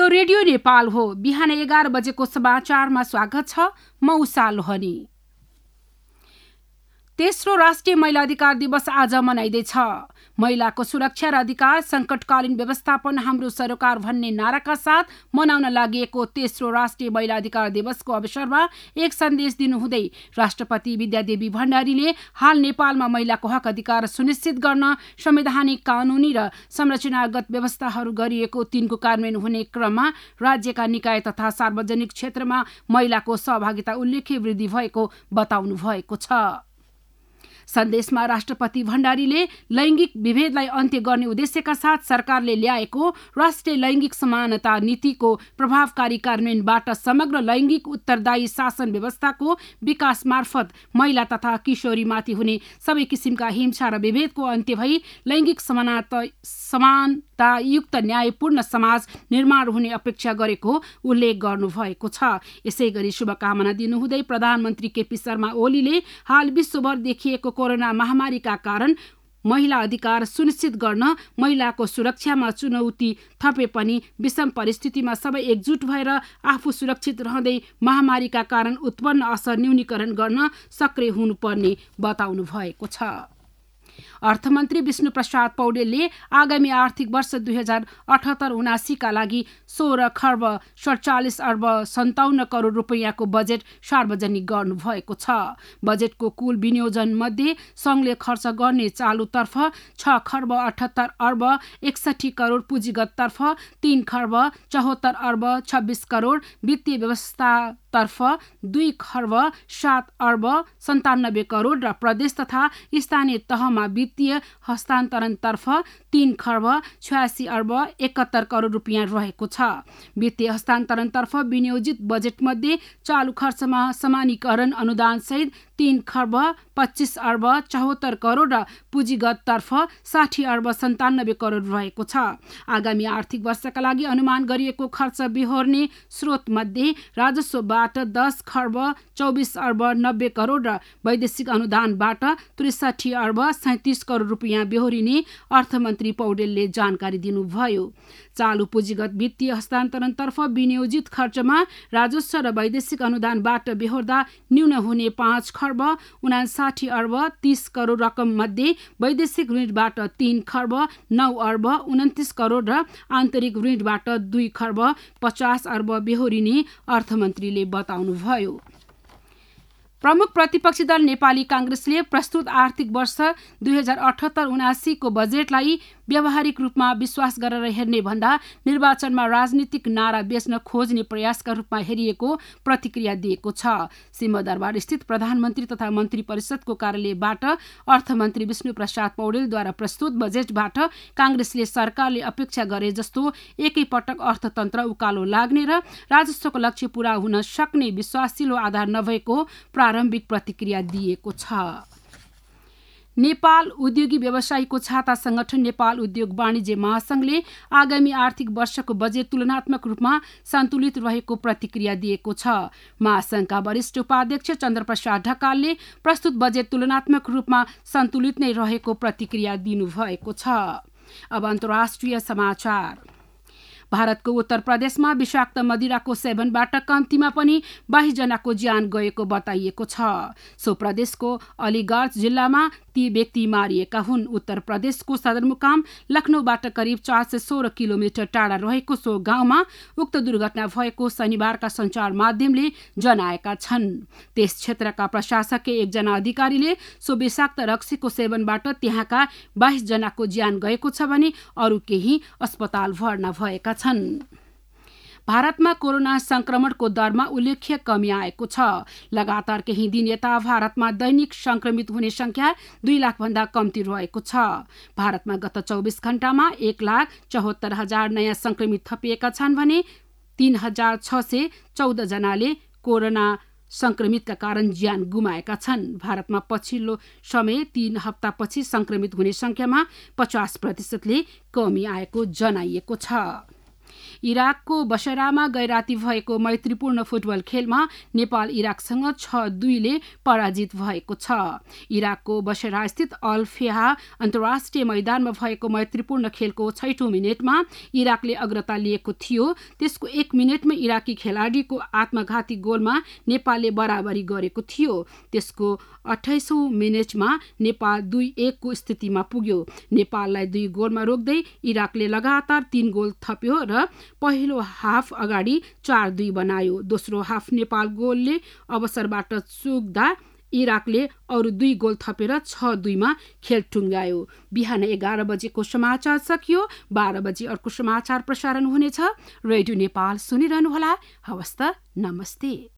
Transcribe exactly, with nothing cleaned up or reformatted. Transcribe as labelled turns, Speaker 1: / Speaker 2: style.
Speaker 1: यो रेडियो नेपाल हो। बिहान एघार बजेको समाचारमा स्वागत छ। म उषा लोहनी। तेस्रो राष्ट्रिय महिला अधिकार दिवस आज मनाइँदैछ। महिलाको सुरक्षा र अधिकार संकटकालीन व्यवस्थापन हाम्रो सरोकार भन्ने नाराका साथ मनाउन लागि तेस्रो राष्ट्रिय महिला अधिकार दिवसको अवसरमा एक सन्देश दिनुहुँदै राष्ट्रपति विद्यादेवी भण्डारीले हाल नेपालमा महिलाको हक अधिकार सुनिश्चित गर्न संवैधानिक कानूनी र संरचनागत व्यवस्थाहरू गरिएको तिनको कार्यान्वयन हुने क्रममा राज्यका निकाय तथा सार्वजनिक क्षेत्रमा महिलाको सहभागिता उल्लेख्य वृद्धि भएको बताउनु भएको छ। सन्देशमा राष्ट्रपति भण्डारीले लैंगिक विभेदलाई अन्त्य गर्ने उद्देश्यका साथ सरकारले ल्याएको राष्ट्रिय लैंगिक समानता नीतिको प्रभावकारी कार्यान्वयनबाट समग्र लैंगिक उत्तरदायी शासन व्यवस्थाको विकास मार्फत महिला तथा किशोरीमाथि हुने सबै किसिमका हिंसा र विभेदको अन्त्य भई लैंगिक समानता समानतायुक्त न्यायपूर्ण समाज निर्माण हुने अपेक्षा गरेको उल्लेख गर्नुभएको छ। यसैगरी शुभकामना दिनुहुँदै प्रधानमन्त्री केपी शर्मा ओलीले हाल विश्वभर देखिएको कोरोना महामारीका कारण महिला अधिकार सुनिश्चित गर्न महिलाको सुरक्षामा चुनौती थपे पनि विषम परिस्थितिमा सबै एकजुट भएर आफू सुरक्षित रहँदै महामारीका कारण उत्पन्न असर न्यूनीकरण गर्न सक्रिय हुनुपर्ने बताउनु भएको छ। अर्थमन्त्री विष्णु प्रसाद पौडेलले आगामी आर्थिक वर्ष दुई हजार अठहत्तर उनासीका लागि सोह्र खर्ब सडचालिस अर्ब सन्ताउन्न करोड रुपियाँको बजेट सार्वजनिक गर्नुभएको छ। बजेटको कुल विनियोजन मध्ये संघले खर्च गर्ने चालुतर्फ छ खर्ब अठहत्तर अर्ब एकसठी करोड, पुँजीगततर्फ तीन खर्ब चौहत्तर अर्ब छब्बिस करोड, वित्तीय व्यवस्था तर्फ दुई खर्ब सात अर्ब सन्तानब्बे करोड र प्रदेश तथा स्थानीय तहमा वित्तीय हस्तान्तरणतर्फ तीन खर्ब छयासी अर्ब एकहत्तर करोड रुपियाँ रहेको छ। वित्तीय हस्तान्तरणतर्फ विनियोजित बजेटमध्ये चालु खर्चमा समानीकरण अनुदान सहित तीन खर्ब पच्चीस अर्ब चौहत्तर करोड र पुँजीगततर्फ साठी अर्ब सन्तानब्बे करोड रहेको छ। आगामी आर्थिक वर्षका लागि अनुमान गरिएको खर्च बिहोर्ने स्रोत मध्ये राजस्वबाट दस खर्ब चौबिस अर्ब नब्बे करोड र वैदेशिक अनुदानबाट त्रिसठी अर्ब सैंतिस करोड रुपियाँ बेहोरिने अर्थमन्त्री पौडेलले जानकारी दिनुभयो। चालु पुँजीगत वित्तीय हस्तान्तरणतर्फ विनियोजित खर्चमा राजस्व र वैदेशिक अनुदानबाट बेहोर्दा न्यून हुने पाँच खर्ब उनासाठी अर्ब तीस करोड रकम मध्ये वैदेशिक ऋणबाट तीन खर्ब नौ अर्ब उन्तिस करोड र आन्तरिक ऋणबाट दुई खर्ब पचास अर्ब बेहोरिने अर्थमन्त्रीले बताउनुभयो। प्रमुख प्रतिपक्षी दल नेपाली कांग्रेसले प्रस्तुत आर्थिक वर्ष दुई हजार अठहत्तर उनासीको बजेटलाई व्यावहारिक रूपमा विश्वास गरेर हेर्ने भन्दा निर्वाचनमा राजनीतिक नारा बेच्न खोज्ने प्रयासका रूपमा हेरिएको प्रतिक्रिया दिएको छ। सिंहदरबार स्थित प्रधानमन्त्री तथा मन्त्री परिषदको कार्यालयबाट अर्थमन्त्री विष्णु प्रसाद पौडेलद्वारा प्रस्तुत बजेटबाट कांग्रेसले सरकारले अपेक्षा गरे जस्तो एकैपटक अर्थतन्त्र उकालो लाग्ने र राजस्वको लक्ष्य पूरा हुन सक्ने विश्वासिलो आधार नभएको प्रारम्भिक प्रतिक्रिया दिएको छ। नेपाल उद्योगी व्यवसायीको छाता संगठन नेपाल उद्योग वाणिज्य महासंघले आगामी आर्थिक वर्षको बजेट तुलनात्मक रूपमा सन्तुलित रहेको प्रतिक्रिया दिएको छ। महासंघका वरिष्ठ उपाध्यक्ष चन्द्रप्रसाद ढकालले प्रस्तुत बजेट तुलनात्मक रूपमा सन्तुलित नै रहेको प्रतिक्रिया दिनुभएको छ। अब अन्तर्राष्ट्रिय समाचार। भारतको उत्तर प्रदेशमा विषाक्त मदिराको सेवनबाट कम्तीमा पनि बाइस जनाको ज्यान गएको बताइएको छ। सो प्रदेशको अलीगढ जिल्लामा ती व्यक्ति मारिएका हुन्। उत्तर प्रदेशको सदरमुकाम लखनऊबाट करिब चार सय सोह्र किलोमिटर टाढा रहेको सो गाउँमा उक्त दुर्घटना भएको शनिबारका सञ्चार माध्यमले जनाएका छन्। त्यस क्षेत्रका प्रशासकीय एकजना अधिकारीले सो विषाक्त रक्सीको सेवनबाट त्यहाँका बाइस जनाको ज्यान गएको छ भने अरू केही अस्पताल भर्ना भएका छन्। भारतमा कोरोना संक्रमणको दरमा उल्लेख्य कमी आएको छ। लगातार केही दिन यता भारतमा दैनिक संक्रमित हुने संख्या दुई लाख भन्दा कम्ती रहेको छ। भारतमा गत चौबिस घण्टामा एक लाख चौहत्तर हजार नयाँ संक्रमित थपिएका छन् भने तीन हजार छ सय चौध जनाले कोरोना संक्रमितका कारण ज्यान गुमाएका छन्। भारतमा पछिल्लो समय तीन हप्तापछि संक्रमित हुने संख्यामा पचास प्रतिशतले कमी आएको जनाइएको छ। इराकको बसरामा गैराती भएको मैत्रीपूर्ण फुटबल खेलमा नेपाल इराकसँग छ दुईले पराजित भएको छ। इराकको बसरा स्थित अल फेहा अन्तर्राष्ट्रिय मैदानमा भएको मैत्रीपूर्ण खेलको छैठौं मिनेटमा इराकले अग्रता लिएको थियो। त्यसको एक मिनेटमा इराकी खेलाडीको आत्मघाती गोलमा नेपालले बराबरी गरेको थियो। त्यसको अठाइसौं मिनेटमा नेपाल दुई एक को स्थितिमा पुग्यो। नेपाललाई दुई गोलमा रोक्दै इराकले लगातार तीन गोल थप्यो र पहिलो हाफ अगाडि चार दुई बनायो। दोस्रो हाफ नेपाल गोलले अवसरबाट चुक्दा इराकले अरू दुई गोल थपेर छ दुईमा खेल टुङ्गायो। बिहान एघार बजेको समाचार सकियो। बाह्र बजे अर्को समाचार प्रसारण हुनेछ। रेडियो नेपाल सुनिरहनुहोला। हवस् त, नमस्ते।